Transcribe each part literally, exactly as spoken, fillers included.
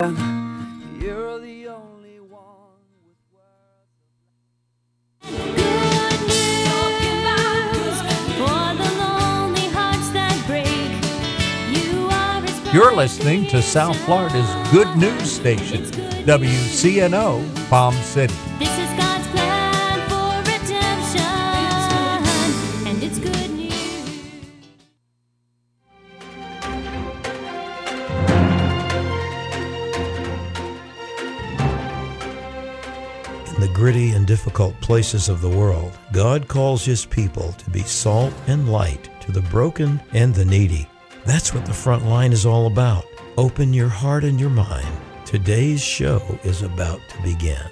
You're the only one with words. Good news for the lonely hearts that break. You are as You're listening to South Florida's Good News Station, W C N O, Palm City. This is God's plan for redemption, and it's good news. In the gritty and difficult places of the world, God calls His people to be salt and light to the broken and the needy. That's what the front line is all about. Open your heart and your mind. Today's show is about to begin.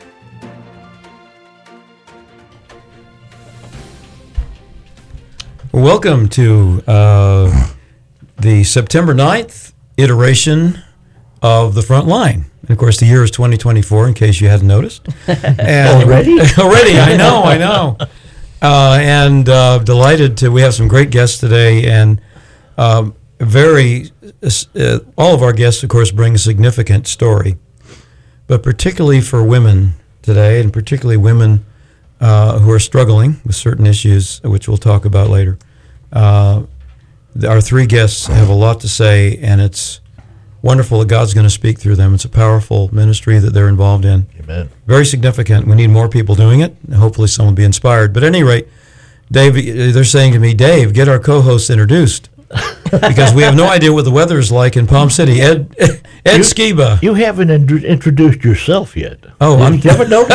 Welcome to uh, the September ninth iteration of the front line. And of course, the year is twenty twenty-four, in case you hadn't noticed. And Already? already, I know, I know. Uh, and uh, delighted to, we have some great guests today, and um, very, uh, all of our guests, of course, bring a significant story. But particularly for women today, and particularly women uh, who are struggling with certain issues, which we'll talk about later. Uh, our three guests have a lot to say, and it's wonderful that God's going to speak through them. It's a powerful ministry that they're involved in. Amen. Very significant. We need more people doing it, and hopefully some will be inspired. But at any rate, Dave, they're saying to me, Dave, get our co-hosts introduced, because we have no idea what the weather is like in Palm City. Ed Ed You- Skiba. You haven't in- introduced yourself yet. Oh, Did I'm- you ever notice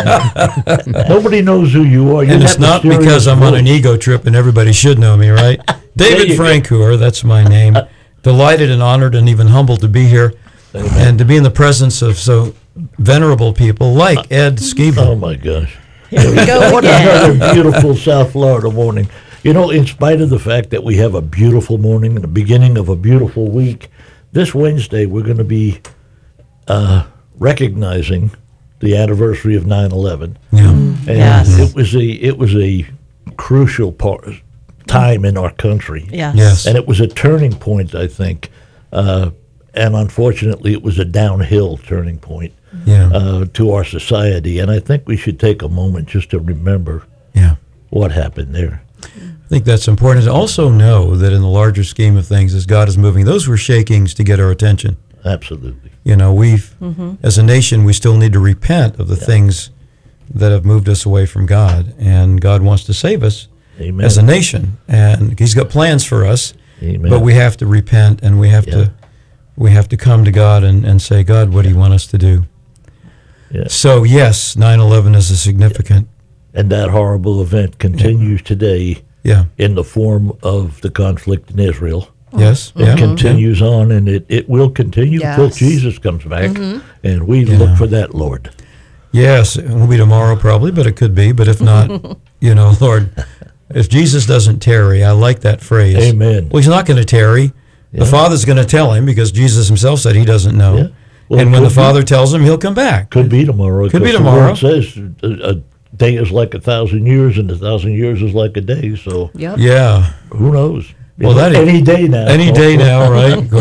that? Nobody knows who you are. You're And it's that not mysterious because I'm on an voice. ego trip and everybody should know me, right? David you go. Francoeur, that's my name. Delighted and honored and even humbled to be here and to be in the presence of so venerable people like Ed Skiba. Oh my gosh! Here we go What again. another beautiful South Florida morning. You know, in spite of the fact that we have a beautiful morning and the beginning of a beautiful week, this Wednesday we're going to be uh, recognizing the anniversary of nine eleven. Yeah. And Yes. it was a it was a crucial part time in our country. Yes. Yes. And it was a turning point, I think. Uh, and unfortunately, it was a downhill turning point Yeah. uh, to our society. And I think we should take a moment just to remember Yeah. what happened there. I think that's important to also know that in the larger scheme of things, as God is moving, those were shakings to get our attention. Absolutely. You know, we've, as a nation, we still need to repent of the things that have moved us away from God. And God wants to save us Amen. as a nation. And He's got plans for us. Amen. But we have to repent, and we have Yeah. to we have to come to God and, and say, God, what do you want us to do? Yeah. So, yes, nine eleven is a significant, And that horrible event continues today yeah, in the form of the conflict in Israel. yes, It yeah, continues on, and it, it will continue until Yes. Jesus comes back. And we Yeah. look for that, Lord. yes, it will be tomorrow probably, but it could be. But if not, you know, Lord, if Jesus doesn't tarry, I like that phrase. Amen. Well, He's not going to tarry. The Yeah. Father's going to tell Him because Jesus Himself said He doesn't know. Yeah. Well, And it when the could be- Father tells Him, He'll come back. Could be tomorrow. Could be because tomorrow. The word says a, a day is like a thousand years, and a thousand years is like a day. So Yep. Yeah. who knows? You Well, know, that is- any day now. Any day now, right?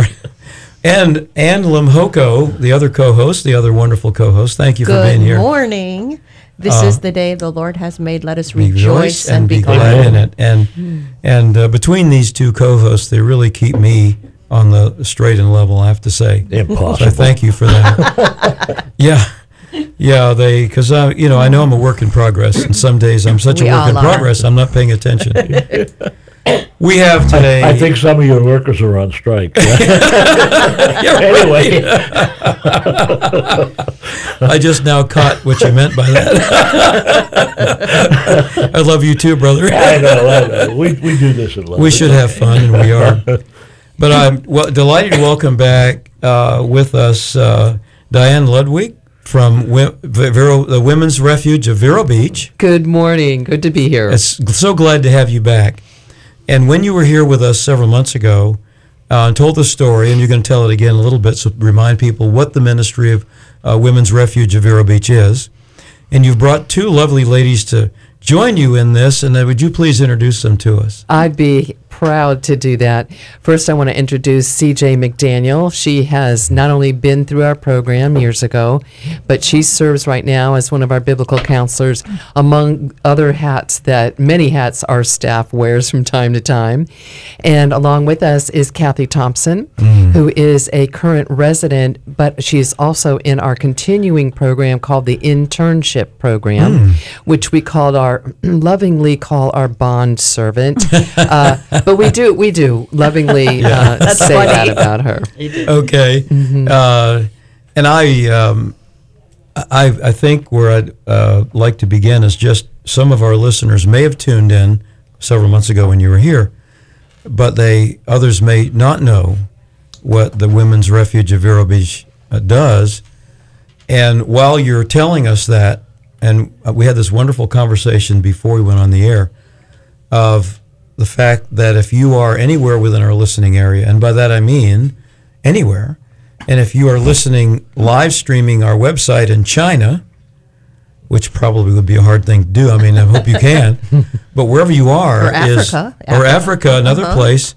And Ann Limhoko, the other co-host, the other wonderful co-host. Thank you for Good being here. morning. This Uh, is the day the Lord has made. Let us Rejoice rejoice and be glad. glad in it. And and uh, between these two co-hosts, they really keep me on the straight and level, I have to say. So I Impossible. thank you for that. yeah. Yeah, they, because, uh, you know, I know I'm a work in progress, and some days I'm such We a work all in are. progress, I'm not paying attention. We have today. I think some of your workers are on strike. You're anyway, I just now caught what you meant by that. I love you too, brother. I know, I know. We, we do this in love. We should have fun, and we are. But I'm well, delighted to welcome back uh, with us uh, Diane Ludwig from Wi- Vero, the Women's Refuge of Vero Beach. Good morning. Good to be here. It's so glad to have you back. And when you were here with us several months ago uh, and told the story, and you're going to tell it again a little bit, so remind people what the ministry of uh, Women's Refuge of Vero Beach is. And you've brought two lovely ladies to join you in this, and uh, would you please introduce them to us? I'd be proud to do that. First, I want to introduce C J McDaniel. She has not only been through our program years ago, but she serves right now as one of our biblical counselors, among other hats that many hats our staff wears from time to time. And along with us is Kathy Thompson, mm. who is a current resident, but she's also in our continuing program called the Internship Program, mm. which we called our lovingly call our bond servant. uh, but we do we do lovingly uh, say funny. that about her. Okay. Mm-hmm. Uh, and I, um, I, I think where I'd uh, like to begin is just some of our listeners may have tuned in several months ago when you were here, but they others may not know what the Women's Refuge of Vero Beach uh, does. And while you're telling us that, and we had this wonderful conversation before we went on the air of the fact that if you are anywhere within our listening area, and by that I mean anywhere, and if you are listening live streaming our website in China, which probably would be a hard thing to do, I mean, I hope you can, but wherever you are, Or is, Africa. or Africa, another Uh-huh. place,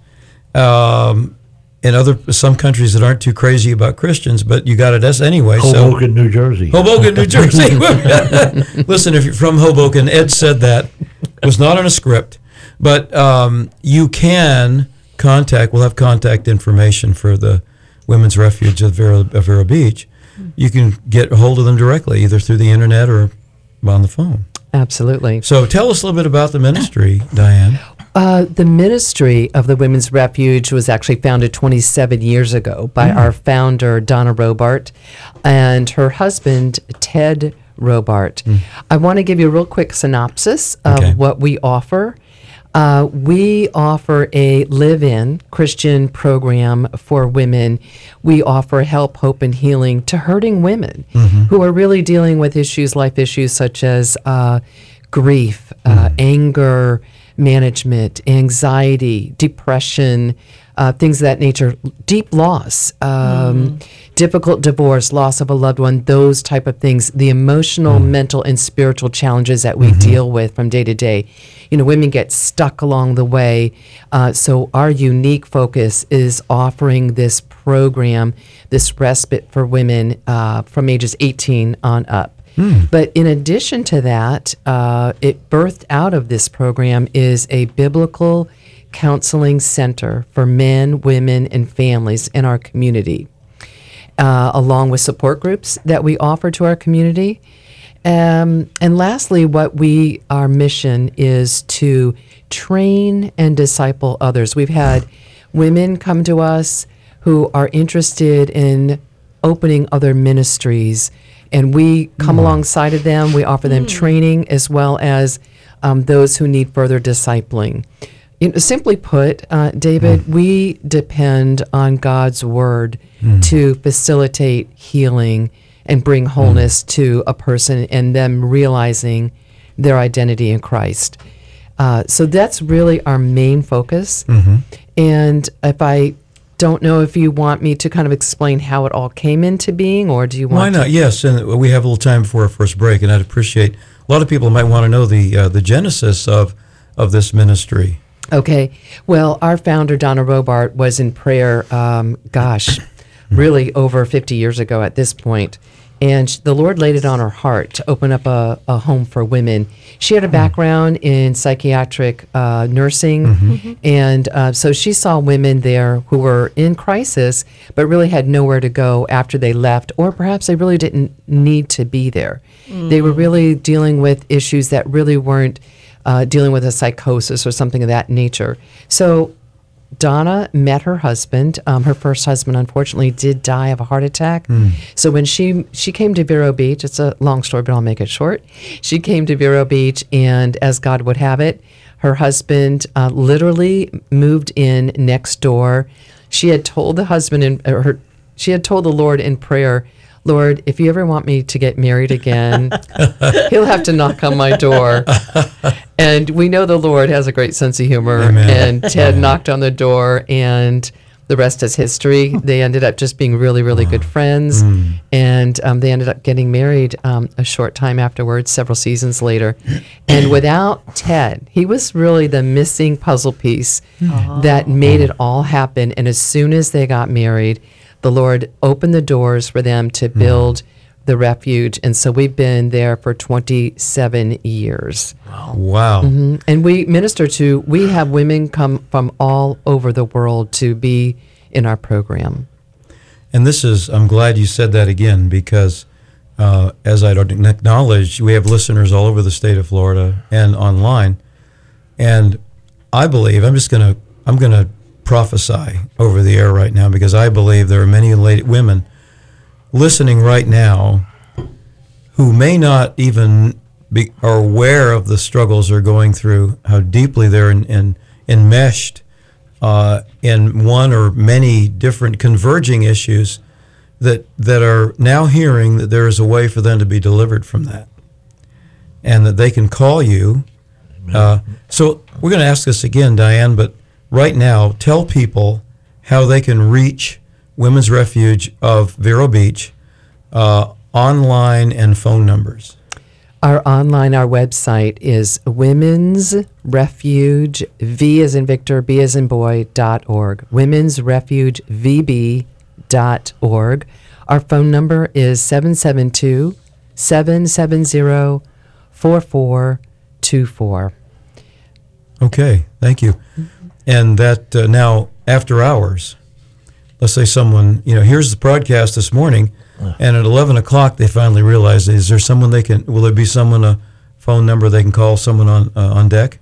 um, in other some countries that aren't too crazy about Christians, but you got it as anyway. Hoboken, so, New Jersey. Hoboken, New Jersey. Listen, if you're from Hoboken, Ed said that. It was not in a script. But um, you can contact, we'll have contact information for the Women's Refuge of Vero, of Vero Beach. You can get a hold of them directly, either through the internet or on the phone. Absolutely. So tell us a little bit about the ministry, Diane. Uh, the ministry of the Women's Refuge was actually founded twenty-seven years ago by Mm. our founder, Donna Robart, and her husband, Ted Robart. Mm. I want to give you a real quick synopsis of Okay. what we offer. Uh, we offer a live-in Christian program for women. We offer help, hope, and healing to hurting women Mm-hmm. who are really dealing with issues, life issues such as uh, grief, uh, anger, management, anxiety, depression, uh, things of that nature, deep loss, um, difficult divorce, loss of a loved one, those type of things, the emotional, mental, and spiritual challenges that we deal with from day to day. You know, women get stuck along the way. Uh, so our unique focus is offering this program, this respite for women uh, from ages eighteen on up. But in addition to that, uh, it birthed out of this program is a biblical counseling center for men, women, and families in our community, uh, along with support groups that we offer to our community. Um, and lastly, what we our mission is to train and disciple others. We've had women come to us who are interested in opening other ministries, and we come alongside of them. We offer them training as well as um, those who need further discipling. You know, simply put, uh, David, we depend on God's word to facilitate healing and bring wholeness to a person and them realizing their identity in Christ. Uh, so that's really our main focus. And if I don't know if you want me to kind of explain how it all came into being, or do you want Why not? to? Yes, and we have a little time before our first break, and I'd appreciate, a lot of people might want to know the uh, the genesis of of this ministry. Okay. Well, our founder, Donna Robart, was in prayer, um, gosh, really over fifty years ago at this point. And sh- the Lord laid it on her heart to open up a, a home for women. She had a background in psychiatric uh, nursing, and uh, so she saw women there who were in crisis, but really had nowhere to go after they left, or perhaps they really didn't need to be there. They were really dealing with issues that really weren't uh, dealing with a psychosis or something of that nature. So Donna met her husband. Um, her first husband, unfortunately, did die of a heart attack. So when she she came to Vero Beach, it's a long story, but I'll make it short. She came to Vero Beach, and as God would have it, her husband uh, literally moved in next door. She had told the husband, in, or her, she had told the Lord in prayer, Lord, if you ever want me to get married again, he'll have to knock on my door. And we know the Lord has a great sense of humor. Amen. And Ted knocked on the door, and the rest is history. They ended up just being really, really good friends, and um, they ended up getting married um, a short time afterwards, several seasons later. And without Ted, he was really the missing puzzle piece that made it all happen. And as soon as they got married, the Lord opened the doors for them to build the refuge. And so we've been there for twenty-seven years. Wow. Mhm. And we minister to, we have women come from all over the world to be in our program. And this is, I'm glad you said that again, because uh, as I acknowledged, we have listeners all over the state of Florida and online. And I believe, I'm just going to, I'm going to prophesy over the air right now, because I believe there are many lady, women listening right now who may not even be are aware of the struggles they're going through, how deeply they're in, in, enmeshed uh, in one or many different converging issues that that are now hearing that there is a way for them to be delivered from that, and that they can call you. Uh, so we're going to ask this again, Diane, but right now, tell people how they can reach Women's Refuge of Vero Beach, uh, online and phone numbers. Our online, our website is Women's Refuge, V as in Victor, B as in boy, dot org. Women's Refuge V B dot org. Our phone number is seven seven two, seven seven zero, four four two four. Okay, thank you. And that uh, now, after hours, let's say someone, you know, here's the broadcast this morning, and at eleven o'clock they finally realize, is there someone they can, will there be someone, a phone number they can call someone on uh, on deck?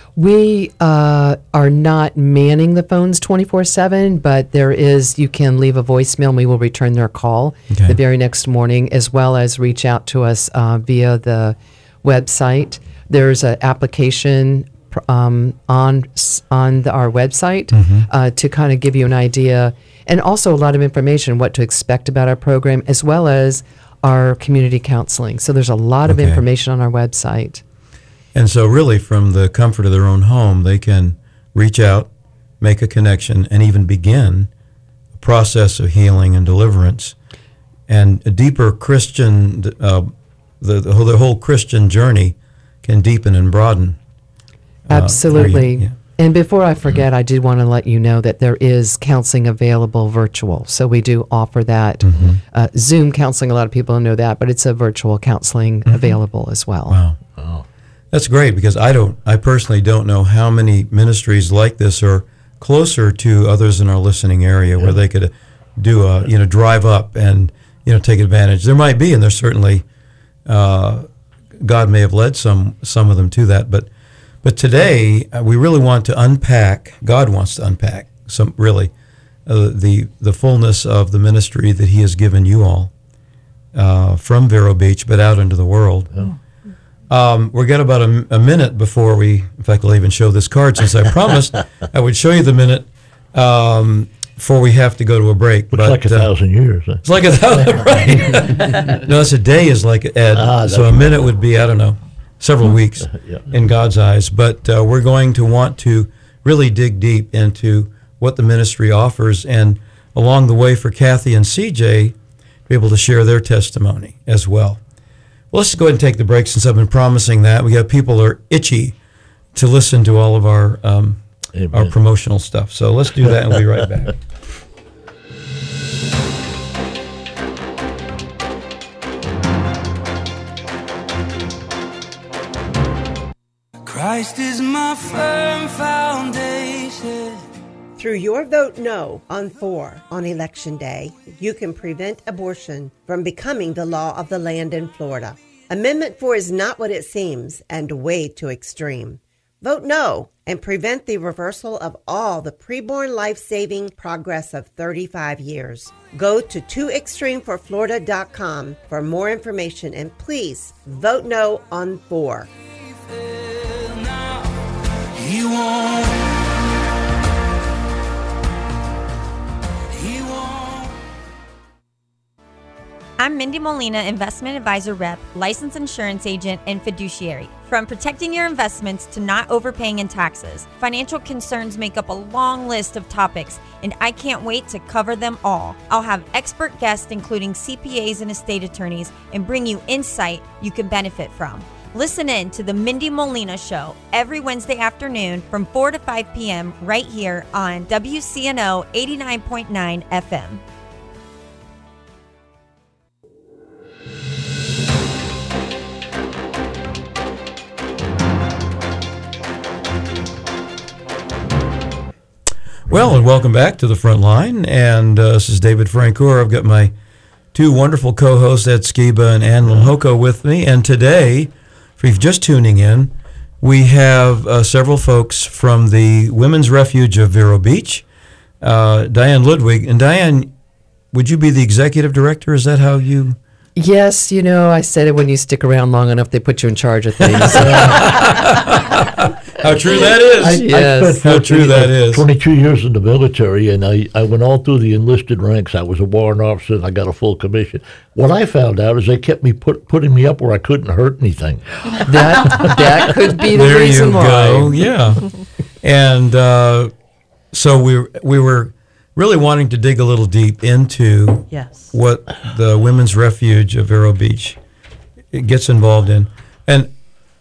We uh, are not manning the phones twenty-four seven, but there is, you can leave a voicemail and we will return their call Okay. the very next morning, as well as reach out to us uh, via the website. There's an application pr- um, on s- on the, our website uh, to kind of give you an idea, and also a lot of information what to expect about our program, as well as our community counseling. So there's a lot of Okay. information on our website. And so really from the comfort of their own home, they can reach out, make a connection, and even begin a process of healing and deliverance. And a deeper Christian, uh, the, the, whole, the whole Christian journey can deepen and broaden. uh, Absolutely. for you. Yeah. And before I forget, I did want to let you know that there is counseling available virtual. So we do offer that. Mm-hmm. Uh, Zoom counseling, a lot of people don't know that, but it's a virtual counseling available as well. Wow. That's great, because I don't, I personally don't know how many ministries like this are closer to others in our listening area where they could do a, you know, drive up and, you know, take advantage. There might be, and there's certainly, uh, God may have led some, some of them to that. But, but today uh, we really want to unpack, God wants to unpack some, really, uh, the, the fullness of the ministry that he has given you all uh, from Vero Beach, but out into the world. Um, we've got about a, a minute before we, in fact, I'll even show this card, since I promised I would show you the minute um, before we have to go to a break. Looks like a uh, thousand years. Huh? It's like a thousand, right? No, it's a day is like Ed, Ah, so a that's minute would be, I don't know, several weeks Yeah. in God's eyes. But uh, we're going to want to really dig deep into what the ministry offers, and along the way for Kathy and C J to be able to share their testimony as well. Well, let's go ahead and take the break, since I've been promising that. We got people who are itchy to listen to all of our um, Amen. our promotional stuff. So let's do that, and we'll be right back. Christ is my firm foundation. Through your vote no on four on Election Day, you can prevent abortion from becoming the law of the land in Florida. Amendment four is not what it seems and way too extreme. Vote no and prevent the reversal of all the preborn life-saving progress of thirty-five years. Go to too extreme for florida dot com for more information, and please vote no on four. He won't. He won't. I'm Mindy Molina, Investment Advisor Rep, Licensed Insurance Agent, and Fiduciary. From protecting your investments to not overpaying in taxes, financial concerns make up a long list of topics, and I can't wait to cover them all. I'll have expert guests, including C P As and estate attorneys, and bring you insight you can benefit from. Listen in to the Mindy Molina Show every Wednesday afternoon from four to five p.m. right here on W C N O eighty-nine point nine F M. Well, and welcome back to the front line. And uh, this is David Francoeur. I've got my two wonderful co-hosts, Ed Skiba and Ann Lomhoko, with me. And today, if you're just tuning in, we have uh, several folks from the Women's Refuge of Vero Beach, uh, Diane Ludwig. And Diane, would you be the executive director? Is that how you... Yes, you know, I said it, when you stick around long enough, they put you in charge of things. How true that is. I, Yes. I spent How true that is. twenty-two years in the military, and I, I went all through the enlisted ranks. I was a warrant officer, and I got a full commission. What I found out is they kept me put, putting me up where I couldn't hurt anything. that that could be the There reason you why. go. Yeah. And uh, so we we were really wanting to dig a little deep into Yes. what the Women's Refuge of Vero Beach gets involved in. And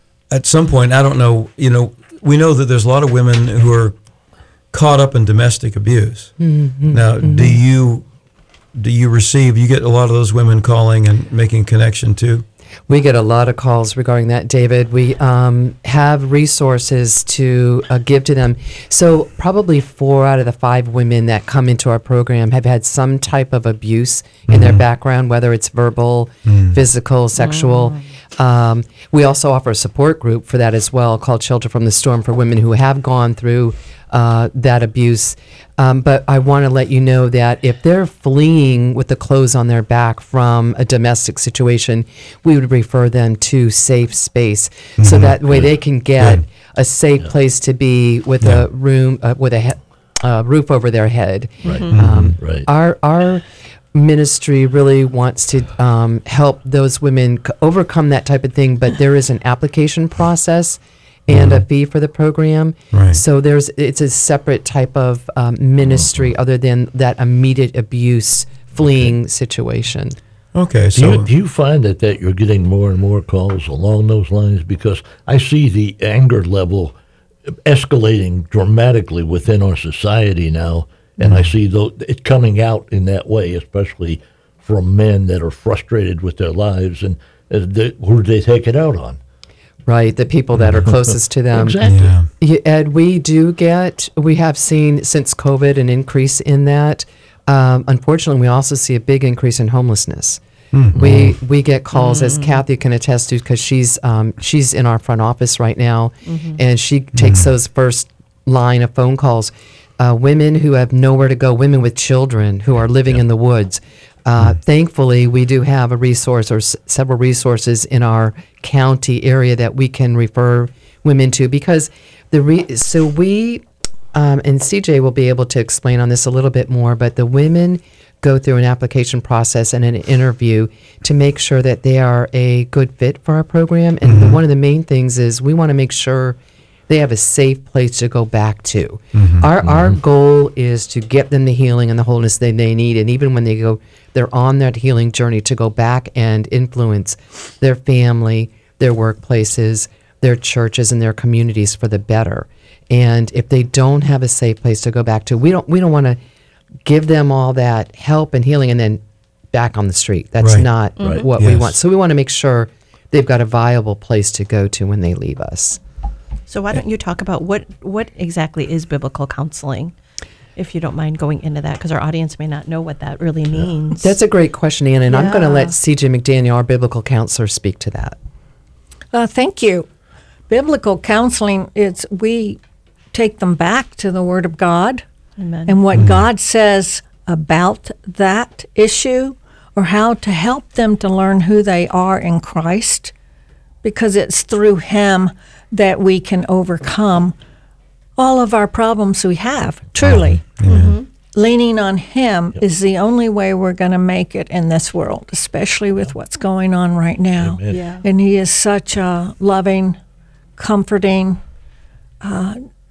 at some point, I don't know, you know, we know that there's a lot of women who are caught up in domestic abuse. Mm-hmm. Now, do you do you receive, you get a lot of those women calling and making connection too? We get a lot of calls regarding that, David. We um, have resources to uh, give to them. So probably four out of the five women that come into our program have had some type of abuse in Mm-hmm. their background, whether it's verbal, Mm. physical, sexual. Um, we also offer a support group for that as well, called Shelter from the Storm, for women who have gone through uh, that abuse. Um, but I want to let you know that if they're fleeing with the clothes on their back from a domestic situation, we would refer them to safe space, so that way they can get Good. a safe place to be with Yeah. a room uh, with a he- uh, roof over their head. Right. Um, Right. Our our ministry really wants to um, help those women c- overcome that type of thing, but there is an application process and a fee for the program. Right. So there's it's a separate type of um, ministry other than that immediate abuse fleeing situation. Okay, Do so you, do you find that, that you're getting more and more calls along those lines? Because I see the anger level escalating dramatically within our society now, and I see tho- it coming out in that way, especially from men that are frustrated with their lives, and uh, they, who do they take it out on? Right, the people that are closest to them. Exactly. yeah. Yeah, Ed, we do get, we have seen since COVID an increase in that. Um, unfortunately, we also see a big increase in homelessness. We we get calls, as Kathy can attest to, because she's um, she's in our front office right now, and she takes those first line of phone calls. Uh, women who have nowhere to go, women with children who are living in the woods. Uh, Thankfully, we do have a resource or s- several resources in our county area that we can refer women to, because the re- so we um, and C J will be able to explain on this a little bit more, but the women go through an application process and an interview to make sure that they are a good fit for our program. And the, one of the main things is we want to make sure they have a safe place to go back to. Our our goal is to get them the healing and the wholeness that they need, and even when they go, they're on that healing journey, to go back and influence their family, their workplaces, their churches, and their communities for the better. And if they don't have a safe place to go back to, we don't we don't want to give them all that help and healing and then back on the street. That's Right. not Right. what we Yes. want. So we want to make sure they've got a viable place to go to when they leave us. So why don't you talk about what, what exactly is biblical counseling, if you don't mind going into that, because our audience may not know what that really means. That's a great question, Anna, and I'm going to Yeah. let C J McDaniel, our biblical counselor, speak to that. Uh, thank you. Biblical counseling, it's we take them back to the Word of God Amen. and what God says about that issue, or how to help them to learn who they are in Christ, because it's through Him that we can overcome all of our problems we have, truly. leaning on Him is the only way we're going to make it in this world, especially with what's going on right now. Amen. Yeah. And He is such a loving, comforting uh,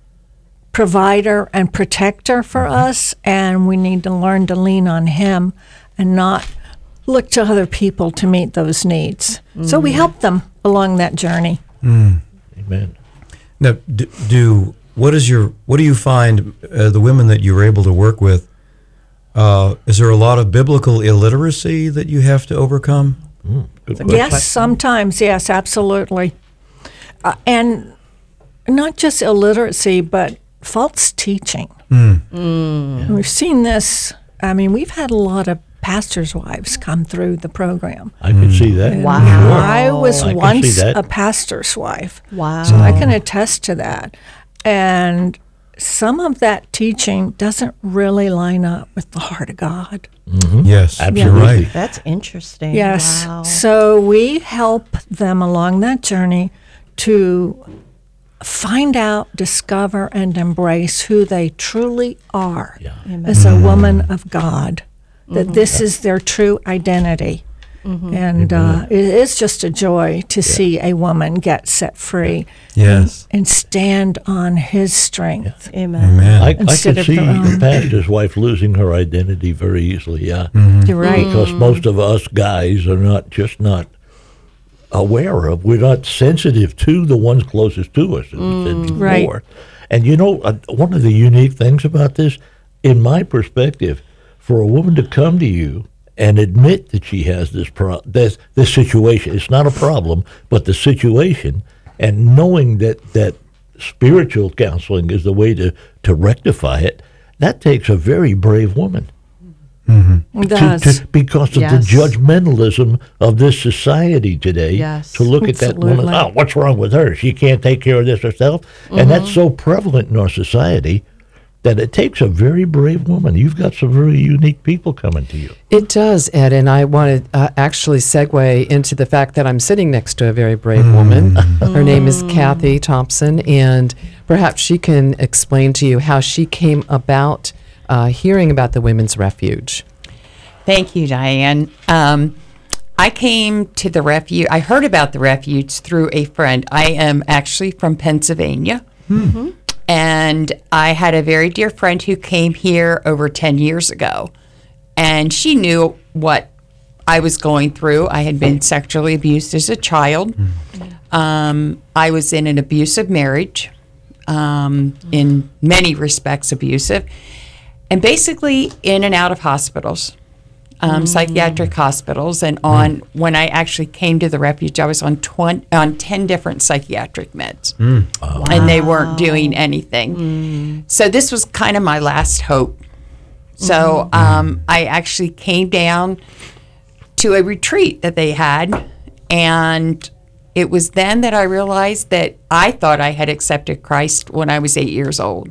provider and protector for Mm-hmm. us, and we need to learn to lean on Him and not look to other people to meet those needs. So we help them along that journey. Amen. Now, do, do what is your what do you find uh, the women that you're able to work with? Uh, is there a lot of biblical illiteracy that you have to overcome? Mm, good question. Yes, sometimes, yes, absolutely. Uh, and not just illiteracy, but false teaching. Mm. We've seen this. I mean, we've had a lot of pastors' wives come through the program. I can see that. And Wow. I was I can see once that. a pastor's wife. Wow. So I can attest to that. And some of that teaching doesn't really line up with the heart of God. Yes, Absolutely. you're right. That's interesting. Yes. Wow. So we help them along that journey to find out, discover, and embrace who they truly are Yeah. as a woman of God, that this is their true identity. And uh, it is just a joy to see a woman get set free Yes. and stand on His strength. Amen. Amen. I, I Instead could of see their the own. pastor's wife losing her identity very easily, yeah. You're right. Because most of us guys are not just not aware of, we're not sensitive to the ones closest to us, as we said before. Right. And you know, uh, one of the unique things about this, in my perspective, for a woman to come to you and admit that she has this pro- this, this situation, it's not a problem, but the situation, and knowing that, that spiritual counseling is the way to, to rectify it, that takes a very brave woman. It To- does. to- because of Yes. the judgmentalism of this society today, Yes. to look at that woman, Absolutely. oh, what's wrong with her? She can't take care of this herself. And that's so prevalent in our society that it takes a very brave woman. You've got some very unique people coming to you. It does, Ed, and I want to uh, actually segue into the fact that I'm sitting next to a very brave woman. Her name is Kathy Thompson, and perhaps she can explain to you how she came about uh, hearing about the Women's Refuge. Thank you, Diane. Um, I came to the refuge. I heard about the refuge through a friend. I am actually from Pennsylvania. And I had a very dear friend who came here over ten years ago. And she knew what I was going through. I had been sexually abused as a child. Um, I was in an abusive marriage, um, in many respects abusive, and basically in and out of hospitals. Um, psychiatric hospitals, and on when I actually came to the refuge, I was on twenty, on ten different psychiatric meds, and they weren't doing anything. So this was kind of my last hope. So um, I actually came down to a retreat that they had, and it was then that I realized that I thought I had accepted Christ when I was eight years old,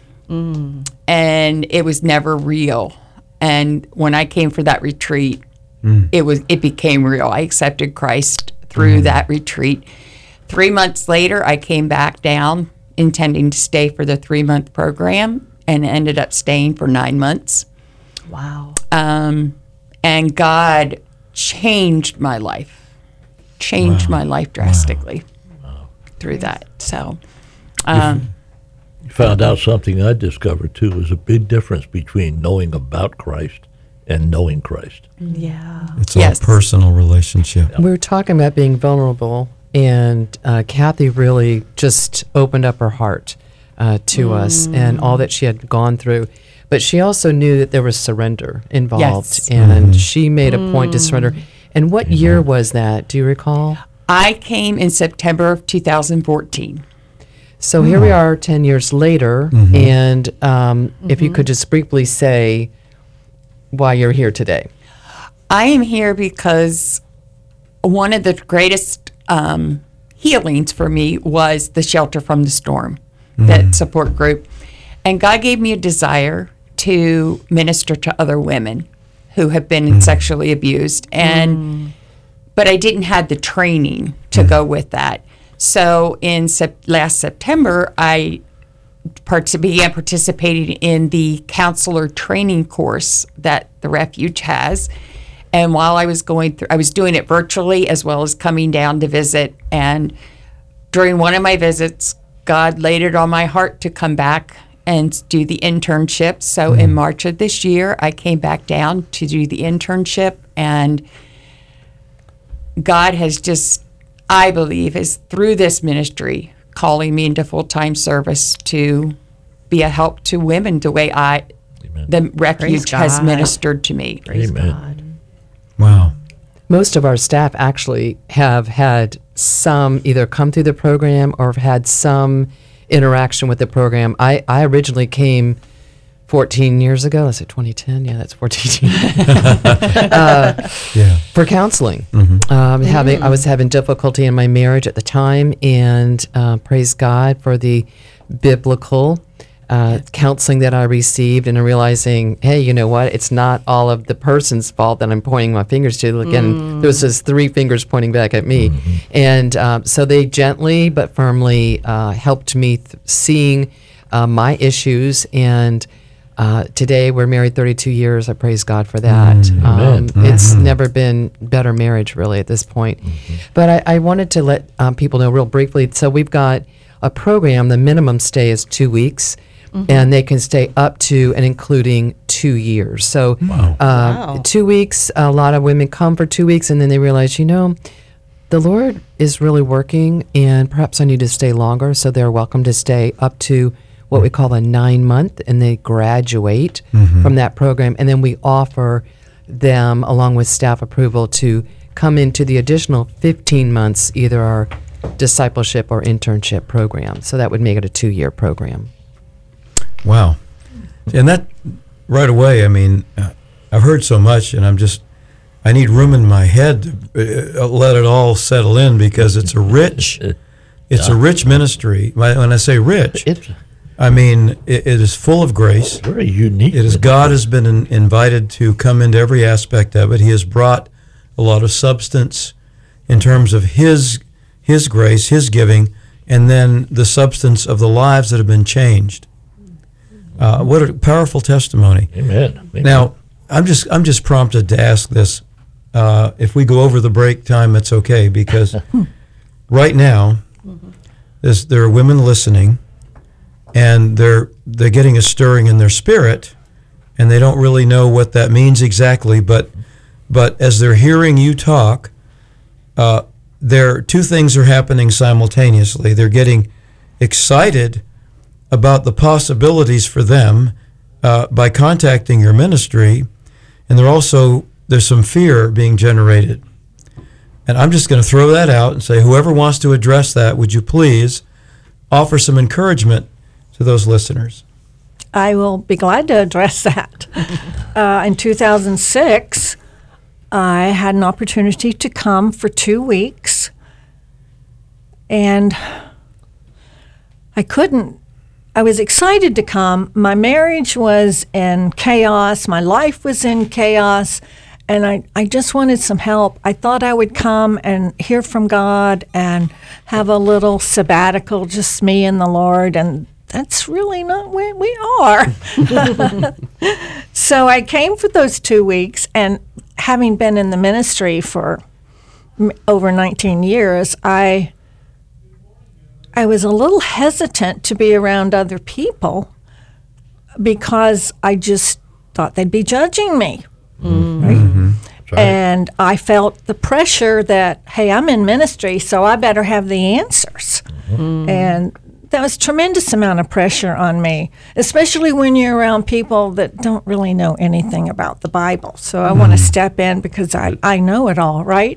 and it was never real. And when I came for that retreat, it was it became real. I accepted Christ through that retreat. Three months later, I came back down intending to stay for the three-month program and ended up staying for nine months. Wow. Um, and God changed my life, changed my life drastically through that. So, um, You found out something I discovered too was a big difference between knowing about Christ and knowing Christ. Yeah. It's Yes. a personal relationship. We were talking about being vulnerable, and uh, Kathy really just opened up her heart uh, to us and all that she had gone through. But she also knew that there was surrender involved, Yes. and she made a point to surrender. And what year was that? Do you recall? I came in September of two thousand fourteen. So here we are ten years later, and um, if you could just briefly say why you're here today. I am here because one of the greatest um, healings for me was the Shelter from the Storm, that support group. And God gave me a desire to minister to other women who have been sexually abused. And but I didn't have the training to go with that. So in sep- last September, I part- began participating in the counselor training course that the Refuge has. And while I was going through, I was doing it virtually as well as coming down to visit. And during one of my visits, God laid it on my heart to come back and do the internship. So in March of this year, I came back down to do the internship, and God has just, I believe, is through this ministry calling me into full-time service to be a help to women the way I, Amen. the Refuge has God. ministered to me. Praise Amen. God. Wow. Most of our staff actually have had some either come through the program or have had some interaction with the program. I, I originally came fourteen years ago. Is it twenty ten? Yeah, that's fourteen. uh, Yeah. for counseling. Um, having, I was having difficulty in my marriage at the time, and uh, praise God for the biblical uh, counseling that I received, and realizing, hey, you know what? It's not all of the person's fault that I'm pointing my fingers to. Again, there was just three fingers pointing back at me, and um, so they gently but firmly uh, helped me th- seeing uh, my issues. And uh, today we're married thirty-two years. I praise God for that. Um, it's never been better marriage really at this point. But I, I wanted to let um, people know real briefly. So we've got a program. The minimum stay is two weeks. And they can stay up to and including two years. So uh, Wow. two weeks, a lot of women come for two weeks and then they realize, you know, the Lord is really working and perhaps I need to stay longer. So they're welcome to stay up to what we call a nine month, and they graduate from that program. And then we offer them, along with staff approval, to come into the additional fifteen months, either our discipleship or internship program. So that would make it a two-year program. Wow. And that right away, I mean, uh, I've heard so much, and I'm just, I need room in my head to uh, let it all settle in, because it's a rich, it's a rich ministry. When when I say rich, It's I mean, it, it is full of grace. very unique. It is God has been in, invited to come into every aspect of it. He has brought a lot of substance in terms of His His grace, His giving, and then the substance of the lives that have been changed. Uh, what a powerful testimony! Amen. Amen. Now, I'm just I'm just prompted to ask this. Uh, if we go over the break time, it's okay, because right now, there's, there are women listening, and they're they're getting a stirring in their spirit, and they don't really know what that means exactly. But but as they're hearing you talk, uh, there two things are happening simultaneously. They're getting excited about the possibilities for them uh, by contacting your ministry, and they're also there's some fear being generated. And I'm just going to throw that out and say, whoever wants to address that, would you please offer some encouragement to those listeners? I will be glad to address that. uh, in two thousand six, I had an opportunity to come for two weeks, and I couldn't. I was excited to come. My marriage was in chaos. My life was in chaos, and I, I just wanted some help. I thought I would come and hear from God and have a little sabbatical, just me and the Lord, and that's really not where we are. So I came for those two weeks, and having been in the ministry for m- over nineteen years, I I was a little hesitant to be around other people because I just thought they'd be judging me. Right? right. And I felt the pressure that, hey, I'm in ministry, so I better have the answers. And that was tremendous amount of pressure on me, especially when you're around people that don't really know anything about the Bible. So I want to step in because I, I know it all, right?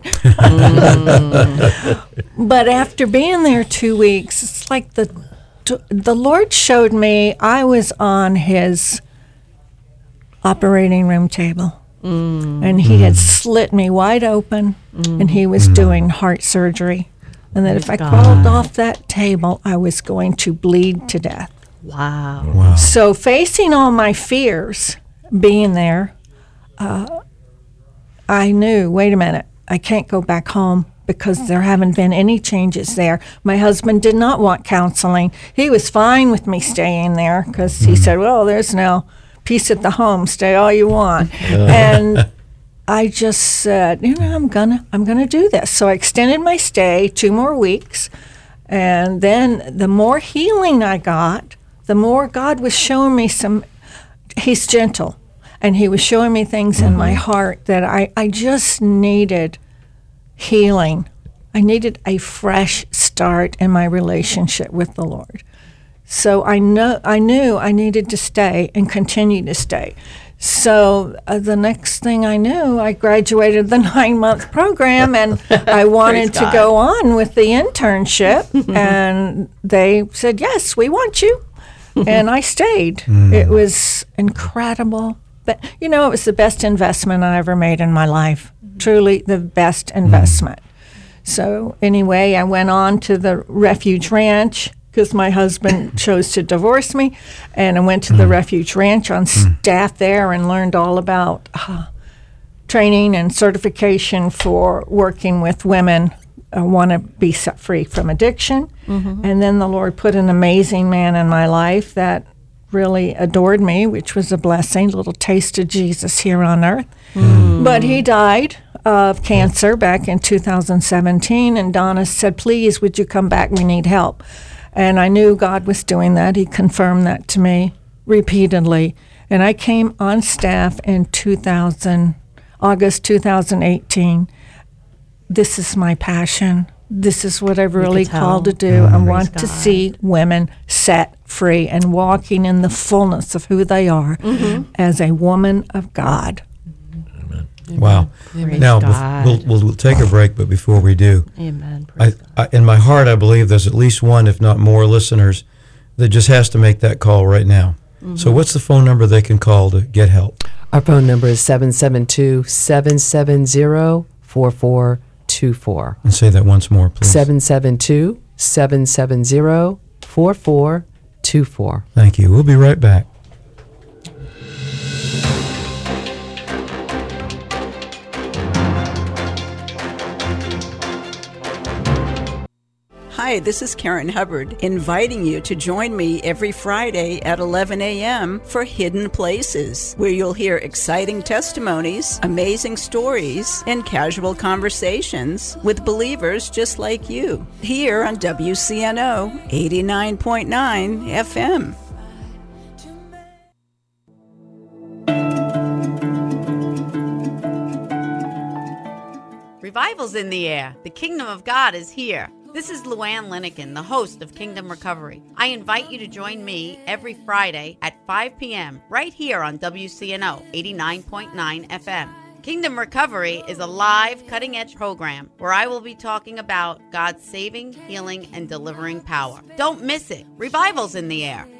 But after being there two weeks, it's like the the Lord showed me I was on His operating room table. And He had slit me wide open, and He was doing heart surgery. And that if I crawled off that table, I was going to bleed to death. Wow. Wow. So facing all my fears, being there, uh, I knew, wait a minute, I can't go back home. because there haven't been any changes there. My husband did not want counseling. He was fine with me staying there because he said, well, there's no peace at the home. Stay all you want. And I just said, you know, I'm gonna, I'm gonna do this. So I extended my stay two more weeks. And then the more healing I got, the more God was showing me some, he's gentle. And he was showing me things mm-hmm. in my heart that I, I just needed healing. I needed a fresh start in my relationship with the Lord. So I know I knew I needed to stay and continue to stay. So uh, the next thing I knew, I graduated the nine-month program, and I wanted to go on with the internship. And they said, yes, we want you. And I stayed. Mm. It was incredible. But, you know, it was the best investment I ever made in my life. Mm-hmm. Truly the best investment. Mm. So anyway, I went on to the Refuge Ranch because my husband chose to divorce me. And I went to mm. the Refuge Ranch on mm. staff there and learned all about uh, training and certification for working with women who want to be set free from addiction. Mm-hmm. And then the Lord put an amazing man in my life that really adored me, which was a blessing, a little taste of Jesus here on earth. Mm. But he died of cancer back in two thousand seventeen, and Donna said, please, would you come back? We need help. And I knew God was doing that. He confirmed that to me repeatedly. And I came on staff in two thousand, August two thousand eighteen. This is my passion. This is what I've really called to do. Mm. I want to see women set free and walking in the fullness of who they are mm-hmm. as a woman of God. Amen. Wow. Amen. Now, bef- we'll, we'll, we'll take a break, but before we do, Amen. I, I, in my heart, I believe there's at least one, if not more, listeners that just has to make that call right now. Mm-hmm. So what's the phone number they can call to get help? Our phone number is seven seven two, seven seven zero, four four two four. And say that once more, please. seven seven two, seven seven zero, four four two four. Thank you. We'll be right back. Hi, this is Karen Hubbard, inviting you to join me every Friday at eleven a.m. for Hidden Places, where you'll hear exciting testimonies, amazing stories, and casual conversations with believers just like you, here on W C N O eighty-nine point nine F M. Revival's in the air. The kingdom of God is here. This is Luann Linekin, the host of Kingdom Recovery. I invite you to join me every Friday at five p.m. right here on W C N O eighty-nine point nine F M. Kingdom Recovery is a live, cutting-edge program where I will be talking about God's saving, healing, and delivering power. Don't miss it. Revival's in the air.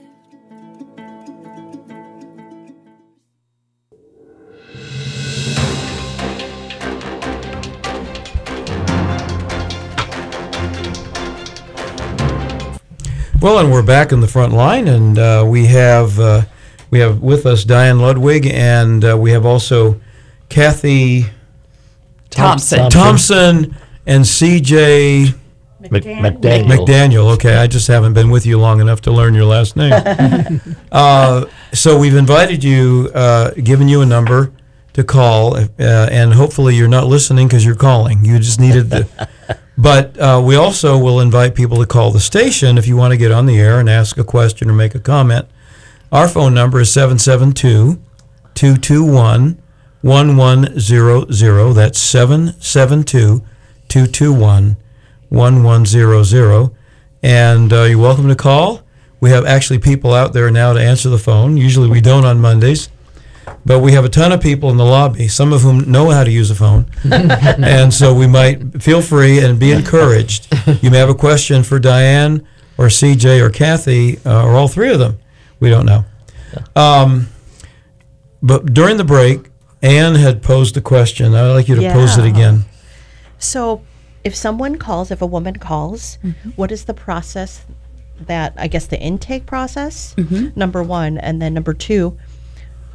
Well, and we're back in the front line, and uh, we have uh, we have with us Diane Ludwig, and uh, we have also Kathy Thompson. Thompson and C J McDaniel. McDaniel. Okay, I just haven't been with you long enough to learn your last name. uh, so we've invited you, uh, given you a number to call, uh, and hopefully you're not listening because you're calling. You just needed the... But uh, we also will invite people to call the station if you want to get on the air and ask a question or make a comment. Our phone number is seven seven two, two two one, one one zero zero. That's seven seven two, two two one, one one zero zero. And uh, you're welcome to call. We have actually people out there now to answer the phone. Usually we don't on Mondays. But we have a ton of people in the lobby, some of whom know how to use a phone. And so we might feel free and be encouraged. You may have a question for Diane or C J or Kathy uh, or all three of them. We don't know. Um, but during the break, Anne had posed a question. I'd like you to Yeah. pose it again. So if someone calls, if a woman calls, mm-hmm. what is the process that, I guess the intake process, mm-hmm. number one, and then number two,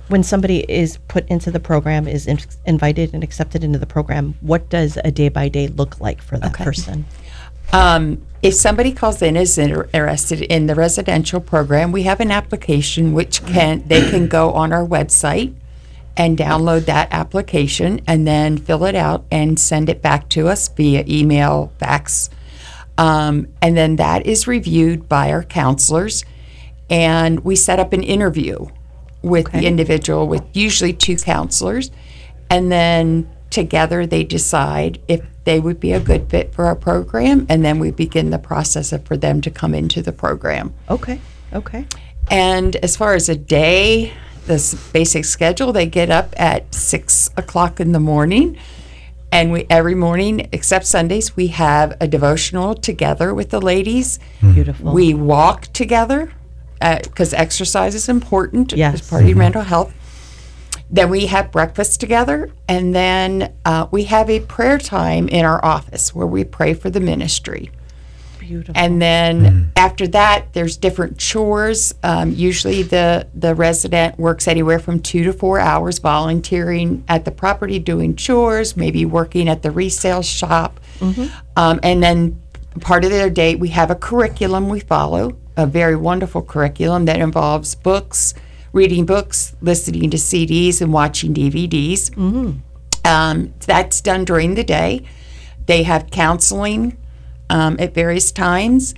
when somebody is put into the program, is in, invited and accepted into the program, what does a day by day look like for that Okay. person? Um, if somebody calls in is inter- interested in the residential program, we have an application which can they can go on our website and download that application and then fill it out and send it back to us via email, fax. Um, and then that is reviewed by our counselors, and we set up an interview with Okay. the individual with usually two counselors, and then together they decide if they would be a good fit for our program, and then we begin the process of, for them to come into the program. Okay, okay. And as far as a day, this basic schedule, they get up at six o'clock in the morning, and we every morning except Sundays we have a devotional together with the ladies. Beautiful. We walk together because exercise is important Yes. as part of your mental health. Then we have breakfast together, and then uh, we have a prayer time in our office where we pray for the ministry. Beautiful. And then after that, there's different chores. Um, usually the, the resident works anywhere from two to four hours volunteering at the property doing chores, maybe working at the resale shop. Um, and then part of their day, we have a curriculum we follow, a very wonderful curriculum that involves books, reading books, listening to C Ds, and watching D V Ds. Um, that's done during the day. They have counseling um, at various times.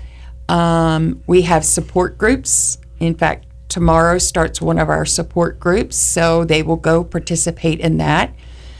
Um, we have support groups. In fact, tomorrow starts one of our support groups, so they will go participate in that.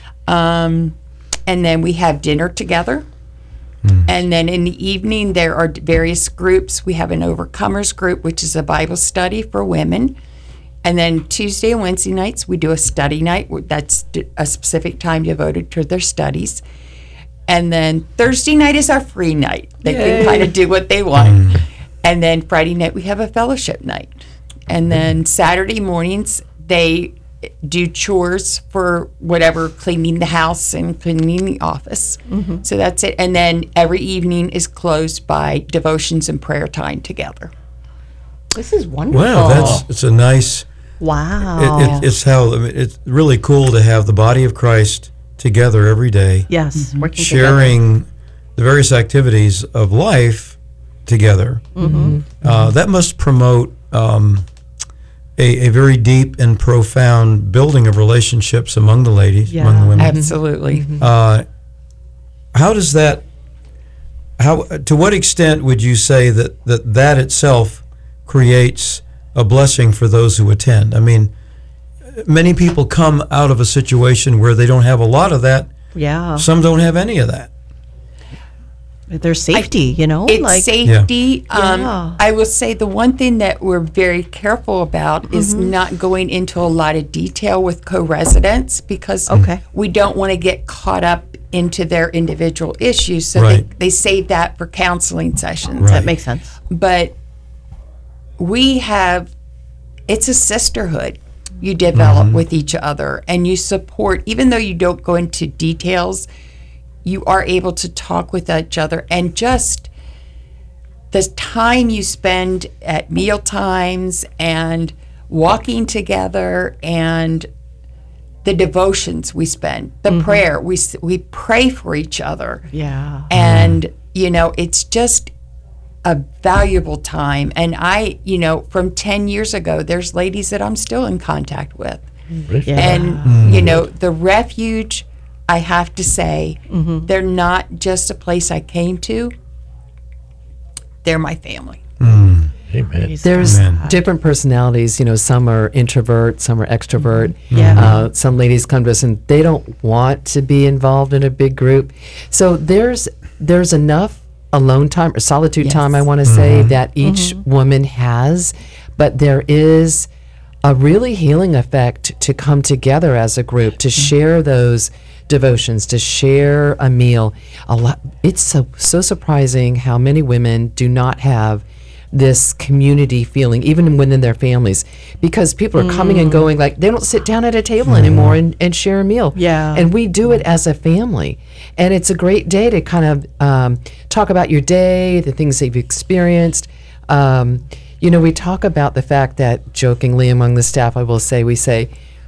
Um, and then we have dinner together. And then in the evening, there are various groups. We have an Overcomers group, which is a Bible study for women. And then Tuesday and Wednesday nights, we do a study night. That's a specific time devoted to their studies. And then Thursday night is our free night. They can kind of do what they want. And then Friday night, we have a fellowship night. And then Saturday mornings, they do chores for whatever, cleaning the house and cleaning the office. So that's it. And then every evening is closed by devotions and prayer time together. This is wonderful. Wow, that's it's a nice. Wow. It, it, it's how I mean, it's really cool to have the body of Christ together every day, yes, working sharing the various activities of life together. Mm-hmm. Uh, that must promote um, a, a very deep and profound building of relationships among the ladies, among the women. Absolutely. Uh, how does that? How to what extent would you say that that, that itself creates a blessing for those who attend? I mean, many people come out of a situation where they don't have a lot of that. Yeah. Some don't have any of that. There's safety, you know? It's like safety. Um, Yeah. I will say the one thing that we're very careful about is not going into a lot of detail with co-residents because Okay. we don't want to get caught up into their individual issues. So Right. they, they save that for counseling sessions. Right. That makes sense. But we have, it's a sisterhood you develop with each other, and you support, even though you don't go into details, you are able to talk with each other, and just the time you spend at meal times and walking together and the devotions we spend, the prayer, we s- we pray for each other. Yeah. And, you know, it's just a valuable time. And I, you know, from ten years ago, there's ladies that I'm still in contact with. Yeah. And, you know, the refuge, I have to say, they're not just a place I came to, they're my family. Amen. There's Amen. different personalities. You know, some are introvert, some are extrovert. Yeah. Uh, some ladies come to us and they don't want to be involved in a big group. So there's there's enough alone time or solitude Yes. time, I want to say, that each woman has, but there is a really healing effect to come together as a group to share those devotions, to share a meal. A lot. It's so so surprising how many women do not have this community feeling, even within their families, because people are coming and going, like they don't sit down at a table anymore and, and share a meal. Yeah. And we do it as a family. And it's a great day to kind of um, talk about your day, the things that you've experienced. Um, you know, we talk about the fact that, jokingly among the staff, I will say, we say,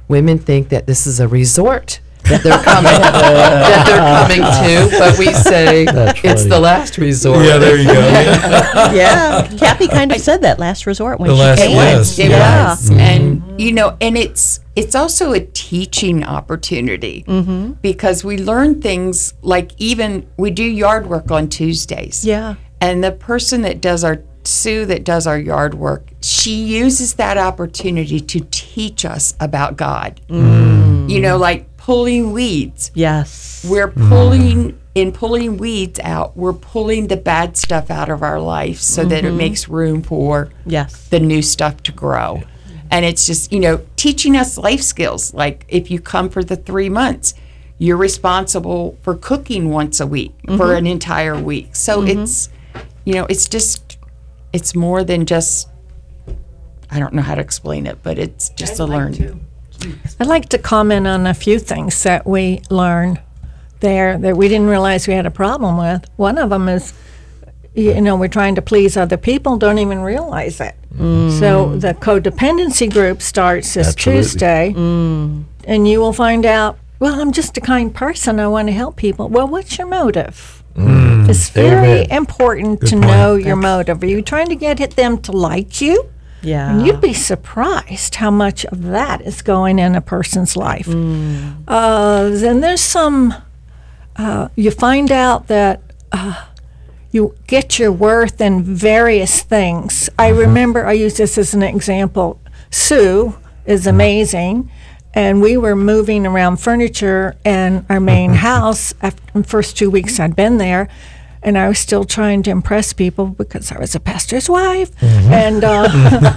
women think that this is a resort that they're coming that they're coming to, but we say That's it's funny. the last resort. Yeah, there you go. Yeah, Kathy kind of said that last resort when The she last- came. yes. It Yeah. was, and you know, and it's it's also a teaching opportunity because we learn things like even we do yard work on Tuesdays. Yeah. And the person that does our Sue that does our yard work, she uses that opportunity to teach us about God. You know, like pulling weeds. Yes. We're pulling in pulling weeds out, we're pulling the bad stuff out of our life so that it makes room for Yes. the new stuff to grow. And it's just, you know, teaching us life skills. Like if you come for the three months, you're responsible for cooking once a week for an entire week. So it's, you know, it's just, it's more than just, I don't know how to explain it, but it's just a learning. I'd like to comment on a few things that we learn there that we didn't realize we had a problem with. One of them is, you know, we're trying to please other people, don't even realize it. So the codependency group starts this Absolutely. Tuesday, and you will find out, well, I'm just a kind person. I want to help people. Well, what's your motive? It's very Amen. important Good to point. know your motive. Are you trying to get it- them to like you? Yeah. And you'd be surprised how much of that is going in a person's life. Uh, then there's some, uh, you find out that uh, you get your worth in various things. I remember, I use this as an example. Sue is amazing. And we were moving around furniture in our main house after the first two weeks I'd been there. And I was still trying to impress people because I was a pastor's wife. And uh,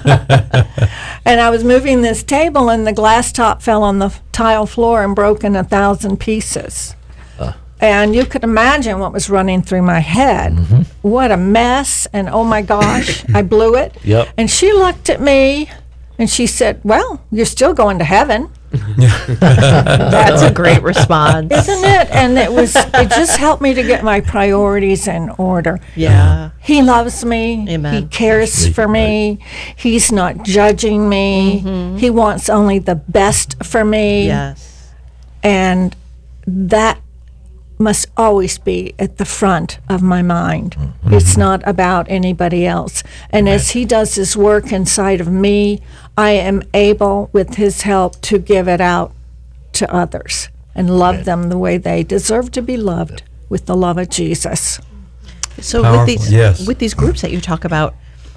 and I was moving this table, and the glass top fell on the tile floor and broke in a thousand pieces. And you could imagine what was running through my head. What a mess. And oh my gosh, I blew it. Yep. And she looked at me and she said, well, you're still going to heaven. That's a great response. Isn't it? And it was, it just helped me to get my priorities in order. Yeah. He loves me. Amen. He cares for me. He's not judging me. He wants only the best for me. Yes. And that must always be at the front of my mind. It's not about anybody else. And as he does his work inside of me, I am able, with his help, to give it out to others and love them the way they deserve to be loved, with the love of Jesus. So Powerful, with these yes. with these groups that you talk about,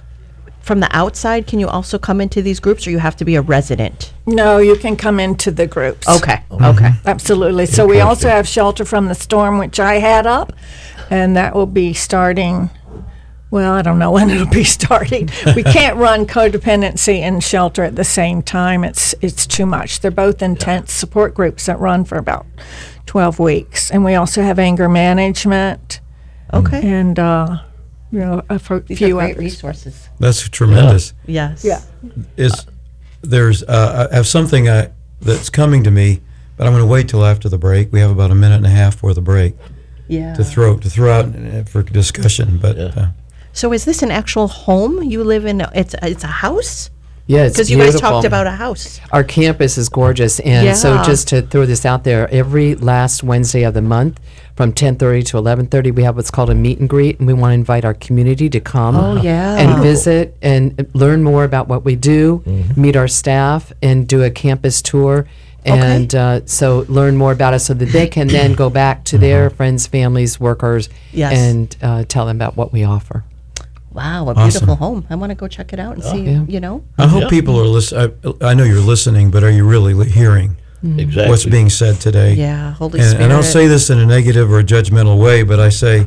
from the outside, can you also come into these groups, or you have to be a resident? No, you can come into the groups. Okay. Okay. Absolutely. So we also have Shelter from the Storm, which I had up, and that will be starting, well, I don't know when it'll be starting. We can't run codependency and shelter at the same time. It's it's too much. They're both intense support groups that run for about twelve weeks. And we also have anger management Okay. and, uh, you know, a f- These few are great others. resources. That's tremendous. Yes. Yeah. Is there's uh, I have something I, that's coming to me, but I'm going to wait till after the break. We have about a minute and a half for the break Yeah. to throw to throw out uh, for discussion. But Yeah. uh, So is this an actual home you live in? It's it's a house? Yeah, it's Because you guys beautiful. talked about a house. Our campus is gorgeous, and so Yeah. just to throw this out there, every last Wednesday of the month, from ten thirty to eleven thirty, we have what's called a meet and greet, and we want to invite our community to come Oh, yeah. and visit and learn more about what we do, meet our staff, and do a campus tour. And uh, so learn more about us so that they can then go back to their friends, families, workers, Yes. and uh, tell them about what we offer. Wow, a Awesome. beautiful home. I want to go check it out and see, Yeah. you know? I hope Yeah. people are listening. I, I know you're listening, but are you really li- hearing Exactly. what's being said today? Yeah, Holy and, Spirit. and I don't say this in a negative or a judgmental way, but I say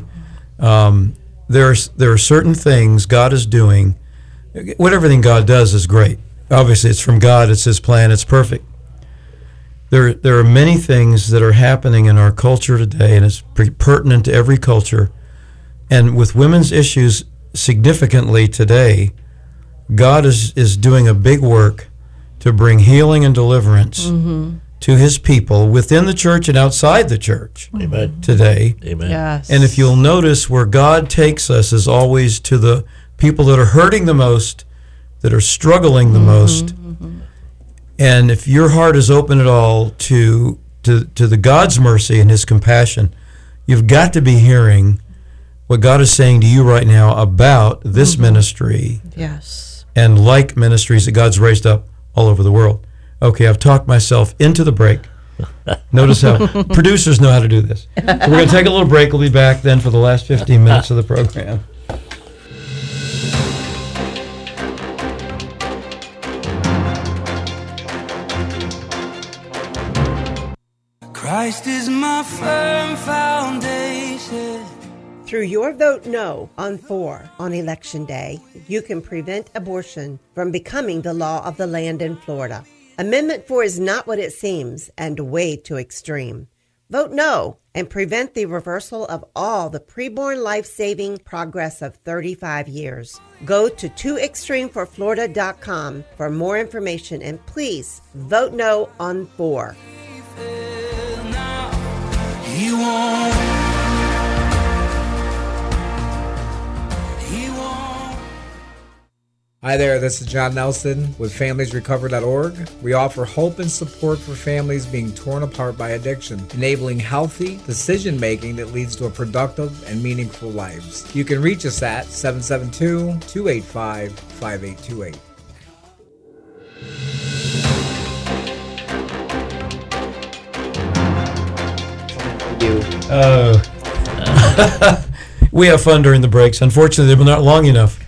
um, there's there are certain things God is doing. What everything God does is great. Obviously, it's from God. It's His plan. It's perfect. There there are many things that are happening in our culture today, and it's pretty pertinent to every culture. And with women's issues significantly today, God is is doing a big work to bring healing and deliverance to His people within the church and outside the church Amen. today. Amen. Yes. And if you'll notice, where God takes us is always to the people that are hurting the most, that are struggling the most. And if your heart is open at all to to to the God's mercy and His compassion, you've got to be hearing what God is saying to you right now about this Mm-hmm. ministry. Yes. And like ministries that God's raised up all over the world. Okay, I've talked myself into the break. Notice how producers know how to do this. So we're going to take a little break. We'll be back then for the last fifteen minutes of the program. Christ is my firm foundation. Through your vote no on four on Election Day, you can prevent abortion from becoming the law of the land in Florida. Amendment four is not what it seems and way too extreme. Vote no and prevent the reversal of all the preborn life-saving progress of thirty-five years. Go to too extreme for florida dot com for more information, and please vote no on four. He won't. Hi there, this is John Nelson with families recover dot org. We offer hope and support for families being torn apart by addiction, enabling healthy decision making that leads to a productive and meaningful lives. You can reach us at seven seven two, two eight five, five eight two eight. Uh, we have fun during the breaks. Unfortunately, they're not long enough.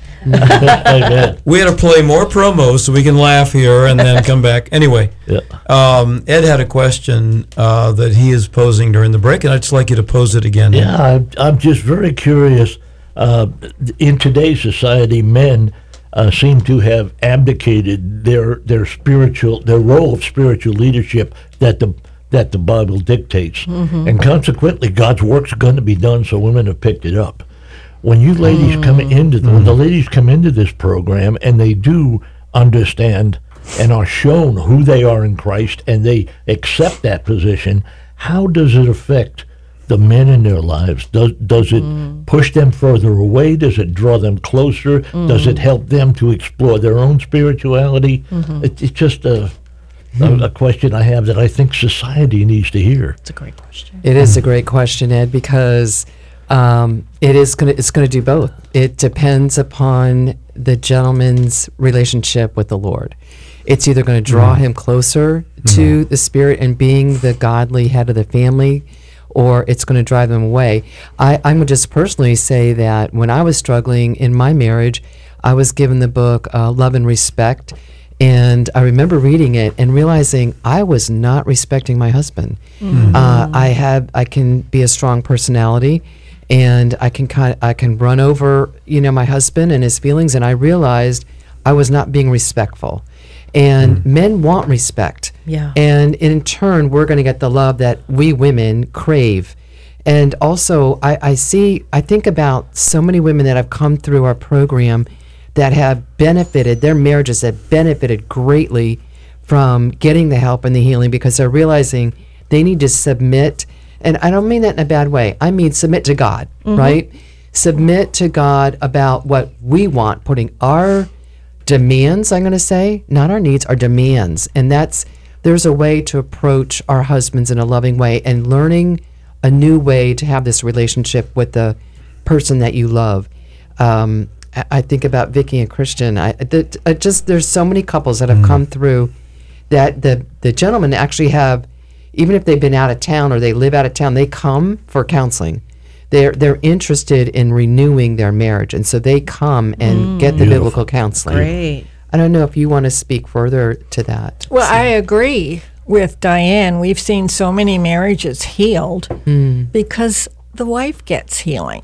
We had to play more promos so we can laugh here and then come back. Anyway, Yeah. um, Ed had a question uh, that he is posing during the break, and I'd just like you to pose it again. Yeah, I'm, I'm just very curious. Uh, in today's society, men uh, seem to have abdicated their their spiritual their role of spiritual leadership that the that the Bible dictates, Mhm. and consequently, God's work's going to be done. So women have picked it up. When you ladies come into the, when the ladies come into this program and they do understand and are shown who they are in Christ and they accept that position, how does it affect the men in their lives? Does does it push them further away? Does it draw them closer? Does it help them to explore their own spirituality? Mhm. It, it's just a, a a question I have that I think society needs to hear. It's a great question. It is a great question, Ed, because um, it is going to it's going to do both. It depends upon the gentleman's relationship with the Lord. It's either going to draw Mhm. him closer to the Spirit and being the godly head of the family, or it's going to drive him away. I, I would just personally say that when I was struggling in my marriage, I was given the book uh, Love and Respect. And I remember reading it and realizing I was not respecting my husband. Mhm. Uh, I have, I can be a strong personality, and I can kind, I can run over, you know, my husband and his feelings. And I realized I was not being respectful. And men want respect. Yeah. And in turn, we're going to get the love that we women crave. And also, I, I see, I think about so many women that have come through our program that have benefited, their marriages have benefited greatly from getting the help and the healing, because they're realizing they need to submit. And I don't mean that in a bad way. I mean submit to God, Mhm. right? Submit to God about what we want, putting our demands, I'm going to say, not our needs, our demands. And that's, there's a way to approach our husbands in a loving way, and learning a new way to have this relationship with the person that you love. Um, I, I think about Vicky and Christian. I, the, I just, there's so many couples that have come through that the, the gentlemen actually have, even if they've been out of town or they live out of town, they come for counseling. They're they're interested in renewing their marriage, and so they come and Mm. get the Beautiful. biblical counseling. Great. I don't know if you want to speak further to that. Well, I agree with Diane. We've seen so many marriages healed Mm. because the wife gets healing.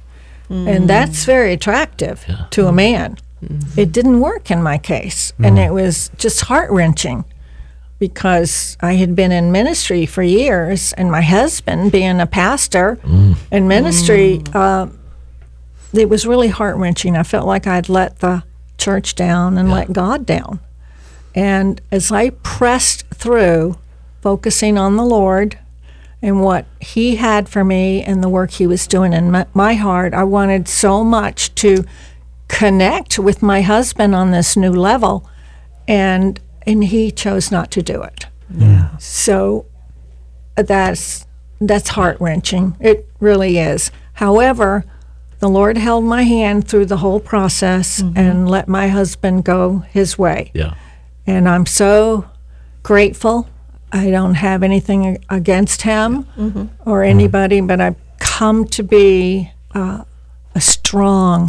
Mm. And that's very attractive to a man. It didn't work in my case. And it was just heart wrenching because I had been in ministry for years, and my husband, being a pastor in ministry, uh, it was really heart wrenching. I felt like I'd let the church down and let God down. And as I pressed through, focusing on the Lord and what He had for me and the work He was doing in my, my heart, I wanted so much to connect with my husband on this new level. And and he chose not to do it. Yeah. So that's that's heart wrenching. It really is. However, the Lord held my hand through the whole process Mm-hmm. and let my husband go his way. Yeah. And I'm so grateful. I don't have anything against him Mm-hmm. or anybody, but I've come to be uh, a strong,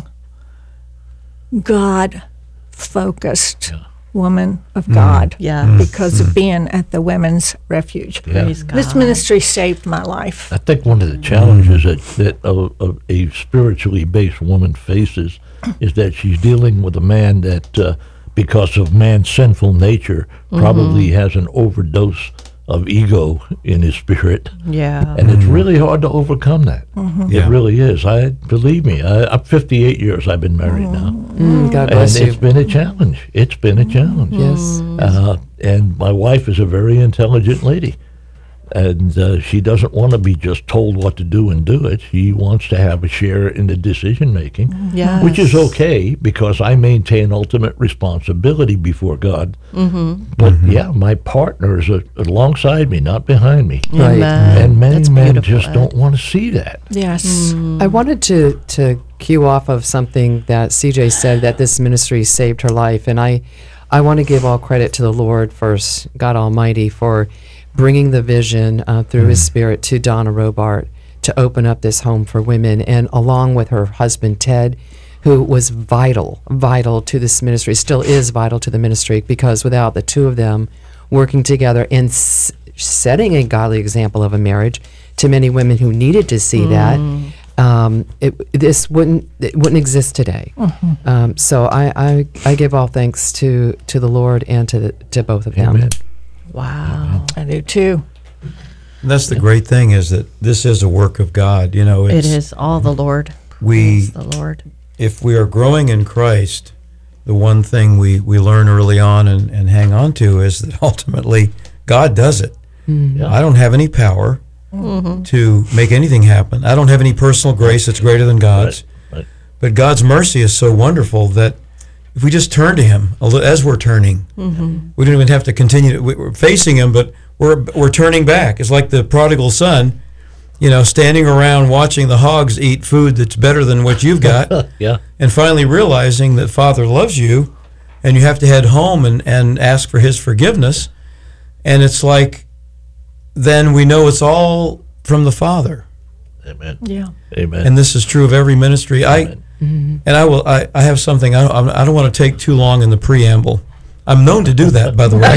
God-focused woman of God. Yeah. Because of being at the Women's Refuge. Yeah. Praise God. This ministry saved my life. I think one of the challenges that, that a, a, a spiritually based woman faces is that she's dealing with a man that, uh, because of man's sinful nature, probably has an overdose of ego in his spirit. Yeah. And it's really hard to overcome that. Yeah. It really is. I believe me. I, I'm fifty-eight years I've been married now. Mm, God And bless you. it's been a challenge. It's been a challenge. Yes. Uh, and my wife is a very intelligent lady. And uh, she doesn't want to be just told what to do and do it. She wants to have a share in the decision making, Yes. which is okay because I maintain ultimate responsibility before God. Mm-hmm. But yeah, my partners are alongside me, not behind me. Right. Amen. And many That's men beautiful, just Ed. don't want to see that. Yes. I wanted to to cue off of something that C J said, that this ministry saved her life, and I I want to give all credit to the Lord first, God Almighty, for bringing the vision uh, through His Spirit to Donna Robart to open up this home for women, and along with her husband Ted, who was vital, vital to this ministry, still is vital to the ministry, because without the two of them working together and s- setting a godly example of a marriage to many women who needed to see that, um, it, this wouldn't it wouldn't exist today. Um, so I, I I give all thanks to to the Lord and to the, to both of them. Amen. Wow. I do too. And that's the great thing, is that this is a work of God. You know, It it's, is all the Lord. We, Praise the Lord. if we are growing in Christ, the one thing we, we learn early on and, and hang on to is that ultimately God does it. Yeah. I don't have any power to make anything happen. I don't have any personal grace that's greater than God's. Right, right. But God's mercy is so wonderful that if we just turn to Him a li- as we're turning, we don't even have to continue. To, we- we're facing Him, but we're we're turning back. It's like the prodigal son, you know, standing around watching the hogs eat food that's better than what you've got, Yeah. and finally realizing that Father loves you, and you have to head home and, and ask for His forgiveness. And it's like, then we know it's all from the Father. Amen. Yeah. Amen. And this is true of every ministry. I Amen. and I will. I, I have something. I don't, I don't want to take too long in the preamble. I'm known to do that, by the way. I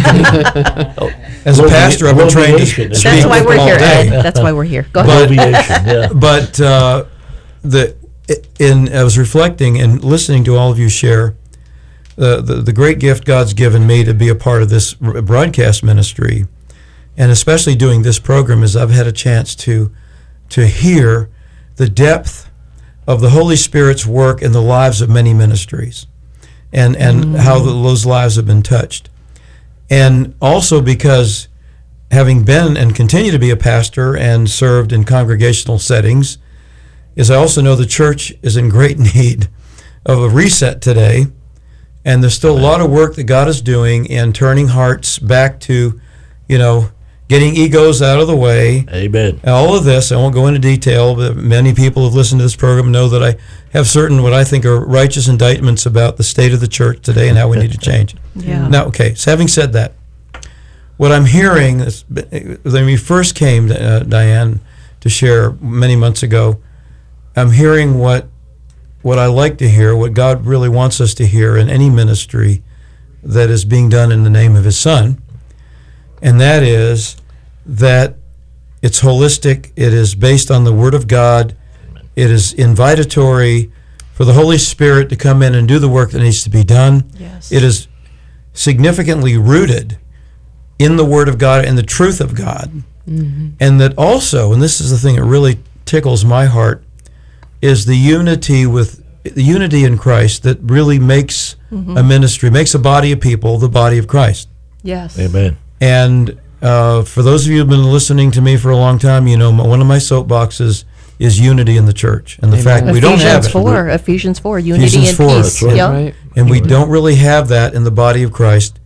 can- as a pastor, I've been trained to Bloviation. speak That's why with we're them all here, day. Ed. That's why we're here. Go ahead. Bloviation, yeah. But uh, the in I was reflecting and listening to all of you share uh, the the great gift God's given me to be a part of this r- broadcast ministry, and especially doing this program, is I've had a chance to to hear the depth of the Holy Spirit's work in the lives of many ministries, and and how the, those lives have been touched, and also because having been and continue to be a pastor and served in congregational settings, is I also know the church is in great need of a reset today, and there's still a lot of work that God is doing in turning hearts back to, you know, getting egos out of the way. Amen. All of this, I won't go into detail, but many people who've listened to this program know that I have certain what I think are righteous indictments about the state of the church today and how we need to change. Yeah. Now, okay, so having said that, what I'm hearing is, when we first came, uh, Diane, to share many months ago, I'm hearing what what I like to hear, what God really wants us to hear in any ministry that is being done in the name of His Son, and that is that it's holistic, it is based on the Word of God, it is invitatory for the Holy Spirit to come in and do the work that needs to be done. Yes. It is significantly rooted in the Word of God and the truth of God. Mm-hmm. And that also, and this is the thing that really tickles my heart, is the unity with the unity in Christ that really makes a ministry, makes a body of people the body of Christ. Yes. Amen. And uh, for those of you who've been listening to me for a long time, you know my, one of my soapboxes is unity in the church, and the Amen. fact we don't have Ephesians it. four. Ephesians four. Unity Ephesians and four, peace. that's right. Yep. Right. And we don't really have that in the body of Christ. Yeah.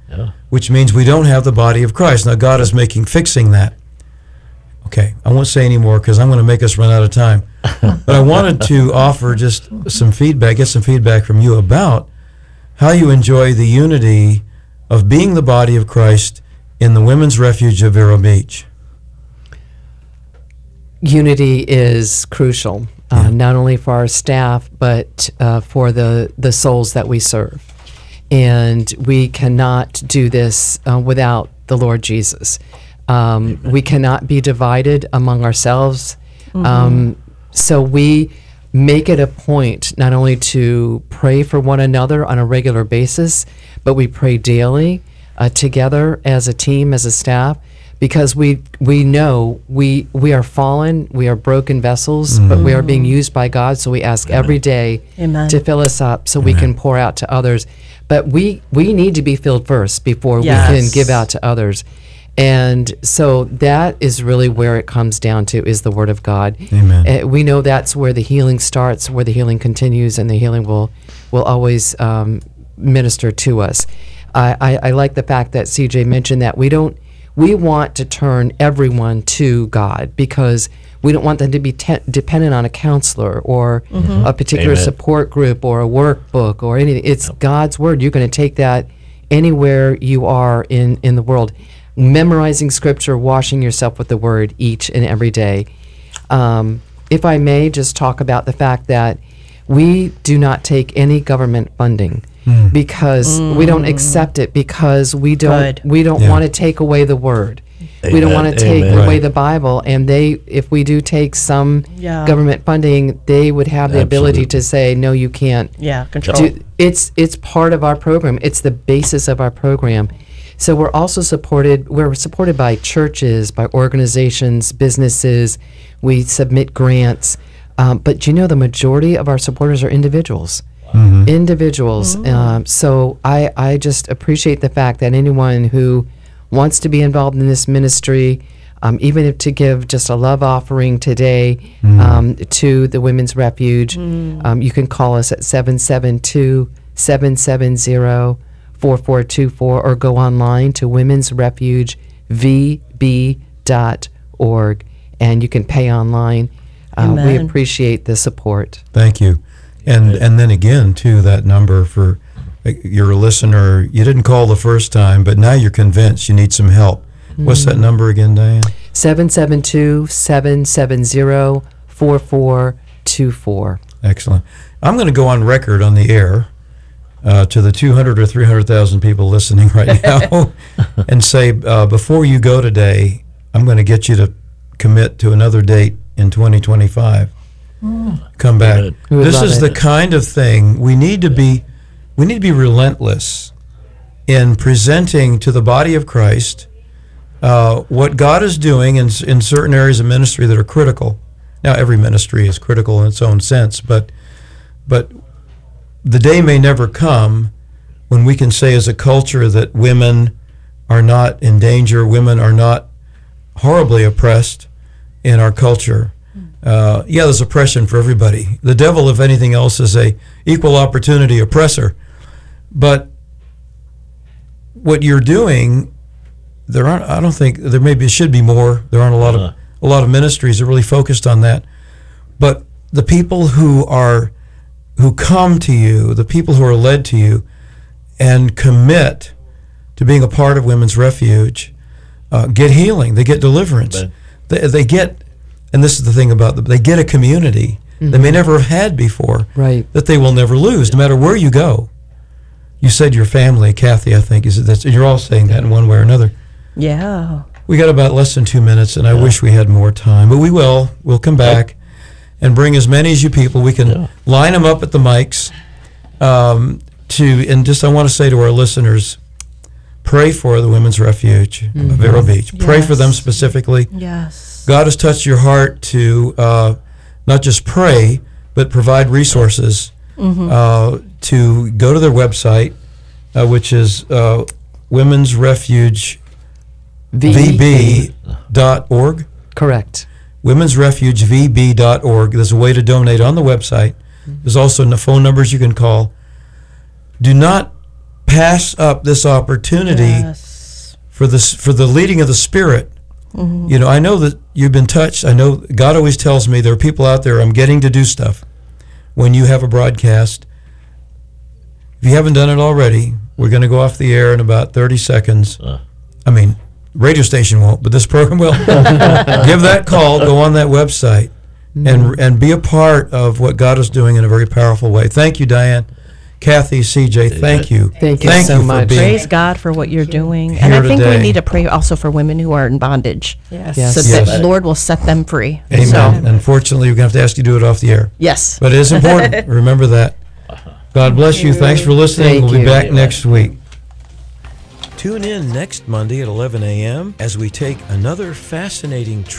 which means we don't have the body of Christ. Now, God is making fixing that. Okay, I won't say any more because I'm going to make us run out of time. But I wanted to offer just some feedback, get some feedback from you about how you enjoy the unity of being the body of Christ in the Women's Refuge of Vero Beach. Unity is crucial, uh, not only for our staff, but uh, for the, the souls that we serve. And we cannot do this uh, without the Lord Jesus. Um, we cannot be divided among ourselves. Mhm. Um, so we make it a point not only to pray for one another on a regular basis, but we pray daily uh, together as a team, as a staff, because we we know we we are fallen, we are broken vessels, but we are being used by God. So we ask every day Amen. to fill us up so we can pour out to others. But we we need to be filled first before we Yes. can give out to others. And so that is really where it comes down to, is the Word of God. Amen. Uh, we know that's where the healing starts, where the healing continues, and the healing will will always um, minister to us. I, I, I like the fact that C J mentioned that we don't we want to turn everyone to God, because we don't want them to be te- dependent on a counselor or Mhm. a particular Amen. support group or a workbook or anything. It's God's Word. You're going to take that anywhere you are in, in the world. Memorizing Scripture, washing yourself with the Word each and every day. Um, if I may just talk about the fact that we do not take any government funding because we don't accept it, because we don't Good. we don't Yeah. want to take away the Word. We don't Amen, want to take amen. away Right. the Bible, and they, if we do take some Yeah. government funding, they would have the ability Absolutely. to say, no, you can't. Yeah, control. Do, it's it's part of our program. It's the basis of our program. So we're also supported. We're supported by churches, by organizations, businesses. We submit grants, um, but you know the majority of our supporters are individuals. Individuals. Um, so I I just appreciate the fact that anyone who wants to be involved in this ministry, um, even if to give just a love offering today um, to the Women's Refuge, um, you can call us at seven seven two, seven seven zero, four four two four or go online to women's refuge v b dot org, and you can pay online. Uh, we Amen. appreciate the support. Thank you. And and then again, too, that number for uh, you're a listener, you didn't call the first time, but now you're convinced you need some help. What's that number again, Diane? seven seven two, seven seven zero, four four two four. Excellent. I'm going to go on record on the air uh, to the two hundred or three hundred thousand people listening right now and say, uh, before you go today, I'm going to get you to commit to another date in twenty twenty-five. Come back. Good. We would This love is it. the kind of thing we need to be. We need to be relentless in presenting to the body of Christ uh, what God is doing in s- in certain areas of ministry that are critical. Now, every ministry is critical in its own sense, but but the day may never come when we can say as a culture that women are not in danger, women are not horribly oppressed in our culture. Uh, yeah, there's oppression for everybody. The devil, if anything else, is a equal opportunity oppressor. But what you're doing, there aren't. I don't think there maybe should be more. There aren't a lot Uh. of a lot of ministries that are really focused on that. But the people who are who come to you, the people who are led to you, and commit to being a part of Women's Refuge, uh, get healing. They get deliverance. Amen. They, they get, and this is the thing about them, they get a community they may never have had before, Right. that they will never lose, no matter where you go. You said your family, Kathy, I think, is that's you're all saying that in one way or another. Yeah. We got about less than two minutes, and I wish we had more time, but we will. We'll come back and bring as many as you people. We can Yeah. line them up at the mics. Um, to and just I want to say to our listeners, pray for the Women's Refuge of Vero Beach. Pray for them Yes. specifically. Yes. God has touched your heart to uh, not just pray, but provide resources uh, to go to their website, uh, which is uh, Women's Refuge V B dot org. Correct. Women's Refuge V B dot org. There's a way to donate on the website. There's also n- phone numbers you can call. Do not pass up this opportunity Yes. for this for the leading of the Spirit. Mhm. You know, I know that you've been touched. I know God always tells me there are people out there. I'm getting to do stuff when you have a broadcast. If you haven't done it already, we're going to go off the air in about thirty seconds. Uh. I mean, radio station won't, but this program will. Give that call. Go on that website, and and be a part of what God is doing in a very powerful way. Thank you, Diane. Kathy, C J, thank you. Thank you so for much. being Praise God for what you're doing. Here And I think today. we need to pray also for women who are in bondage. Yes. Yes. So Yes. that Lord will set them free. Amen. So, Unfortunately, we're going to have to ask you to do it off the air. yes. But it is important. Remember that. God bless you. Thanks for listening. Thank we'll be you. back next week. Tune in next Monday at eleven a.m. as we take another fascinating trip.